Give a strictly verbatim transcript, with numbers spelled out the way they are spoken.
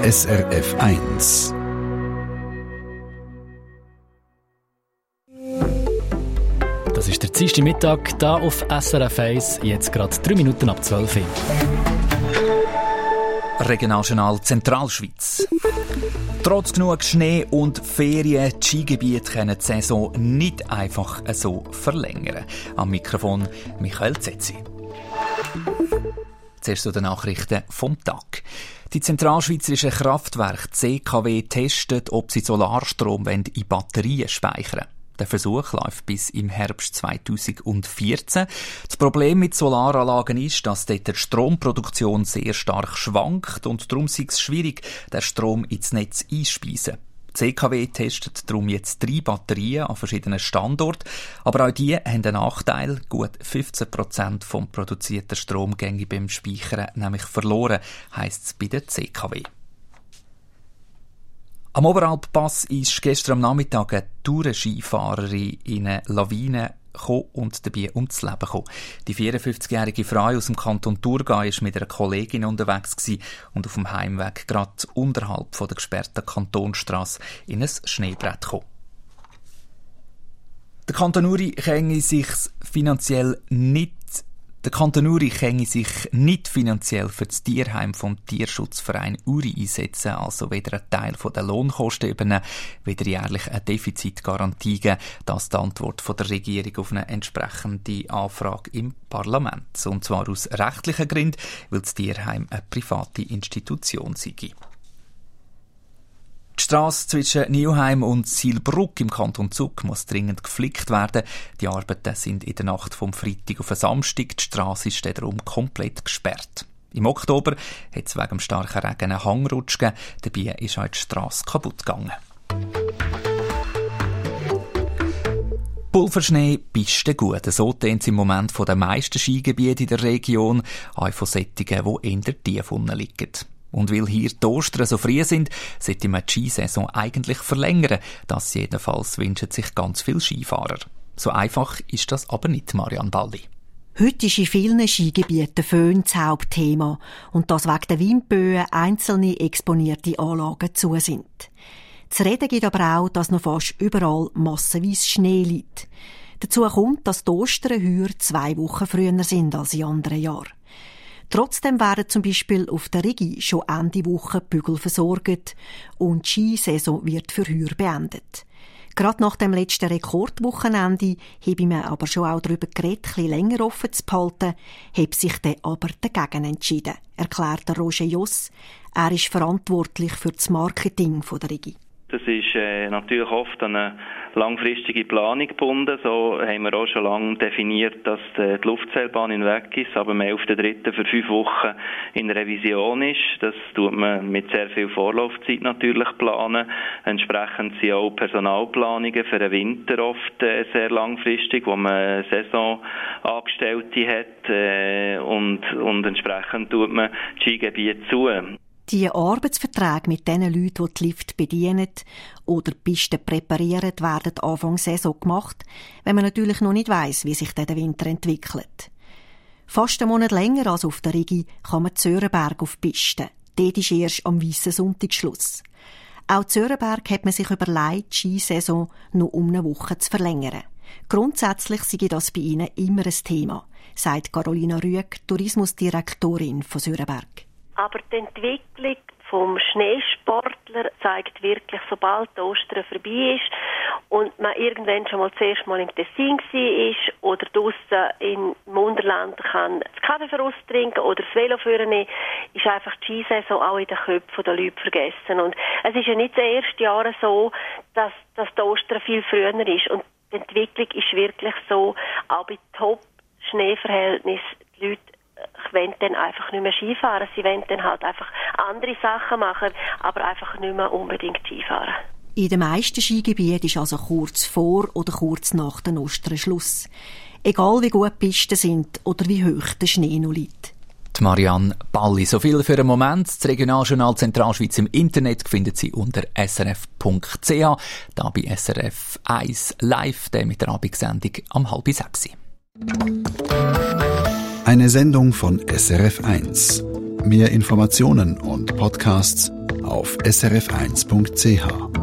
S R F eins. Das ist der Dienstag Mittag hier auf S R F eins, jetzt gerade drei Minuten ab zwölf Uhr. Regionaljournal Zentralschweiz. Trotz genug Schnee und Ferien, die Skigebiete können die Saison nicht einfach so verlängern. Am Mikrofon Michael Zetzi. Zuerst zu den Nachrichten vom Tag. Die zentralschweizerische Kraftwerke C K W testet, ob sie Solarstrom in Batterien speichern wollen. Der Versuch läuft bis im Herbst zweitausendvierzehn. Das Problem mit Solaranlagen ist, dass dort die Stromproduktion sehr stark schwankt und darum ist es schwierig, den Strom ins Netz einzuspeisen. Die C K W testet darum jetzt drei Batterien an verschiedenen Standorten, aber auch die haben einen Nachteil. Gut fünfzehn Prozent vom produzierten Strom ginge beim Speichern nämlich verloren, heisst es bei der C K W. Am Oberalppass ist gestern am Nachmittag eine Tourenskifahrerin in eine Lawine gekommen und dabei ums Leben gekommen. Die vierundfünfzigjährige Frau aus dem Kanton Thurgau war mit einer Kollegin unterwegs und auf dem Heimweg gerade unterhalb von der gesperrten Kantonstrasse in ein Schneebrett gekommen. Der Kanton Uri könne sich finanziell nicht Der Kanton Uri könne sich nicht finanziell für das Tierheim vom Tierschutzverein Uri einsetzen, also weder einen Teil der Lohnkosten übernehmen, weder jährlich eine Defizitgarantie geben. Das ist die Antwort von der Regierung auf eine entsprechende Anfrage im Parlament. Und zwar aus rechtlichen Gründen, weil das Tierheim eine private Institution sei. Die Strasse zwischen Neuheim und Sihlbrugg im Kanton Zug muss dringend geflickt werden. Die Arbeiten sind in der Nacht vom Freitag auf den Samstag. Die Strasse ist darum komplett gesperrt. Im Oktober hat es wegen dem starken Regen einen Hangrutsch gegeben. Dabei ist auch die Strasse kaputt gegangen. Pulverschnee, Pisten gut. So tönt es im Moment von den meisten Skigebieten in der Region, auch von solchen, die eher tief unten liegen. Und weil hier die Ostern so früh sind, sollte man die Skisaison eigentlich verlängern. Das jedenfalls wünschen sich ganz viele Skifahrer. So einfach ist das aber nicht, Marianne Balli. Heute ist in vielen Skigebieten Föhn das Hauptthema und das wegen der Windböen einzelne exponierte Anlagen zu sind. Zu reden gibt aber auch, dass noch fast überall massenweise Schnee liegt. Dazu kommt, dass die Ostern heuer zwei Wochen früher sind als in anderen Jahren. Trotzdem werden zum Beispiel auf der Rigi schon Ende Woche Bügel versorgt und die Skisaison wird für heuer beendet. Gerade nach dem letzten Rekordwochenende habe ich mir aber schon auch darüber geredet, ein bisschen länger offen zu behalten, habe sich dann aber dagegen entschieden, erklärt Roger Joss. Er ist verantwortlich für das Marketing der Rigi. Das ist äh, natürlich oft an eine langfristige Planung gebunden. So haben wir auch schon lange definiert, dass die, die Luftseilbahn hinweg ist, aber am elften dritten für fünf Wochen in Revision ist. Das tut man mit sehr viel Vorlaufzeit natürlich planen. Entsprechend sind auch Personalplanungen für den Winter oft äh, sehr langfristig, wo man Saisonangestellte hat äh, und, und entsprechend tut man das Skigebiet zu. Die Arbeitsverträge mit den Leuten, die die Lift bedienen oder die Pisten präparieren, werden Anfang Saison gemacht, wenn man natürlich noch nicht weiss, wie sich der Winter entwickelt. Fast einen Monat länger als auf der Rigi kann man Zörenberg auf die Piste. Dort ist erst am Weissen Sonntag Schluss. Auch Zörenberg hat man sich überlegt, die Skisaison noch um eine Woche zu verlängern. Grundsätzlich sei das bei ihnen immer ein Thema, sagt Carolina Rüegg, Tourismusdirektorin von Zörenberg. Aber die Entwicklung vom Schneesportler zeigt wirklich, sobald die Ostern vorbei ist und man irgendwann schon mal zuerst mal im Tessin war oder draussen im Unterland kann das Kaffee für uns trinken oder das Velo führen, ist einfach die Skisaison auch in den Köpfen der Leute vergessen. Und es ist ja nicht das erste Jahr so, dass, dass die Ostern viel früher ist. Und die Entwicklung ist wirklich so, auch bei Top-Schneeverhältnissen, die Leute wollen dann einfach nicht mehr Skifahren. Sie wollen dann halt einfach andere Sachen machen, aber einfach nicht mehr unbedingt Skifahren. In den meisten Skigebieten ist also kurz vor oder kurz nach den Ostern Schluss. Egal wie gut die Pisten sind oder wie hoch der Schnee noch liegt. Die Marianne Balli. So viel für einen Moment. Das Regionaljournal Zentralschweiz im Internet findet Sie unter s r f punkt c h. Da bei S R F eins live, der mit der Abendsendung am halb sechs. Eine Sendung von S R F eins. Mehr Informationen und Podcasts auf s r f eins punkt c h.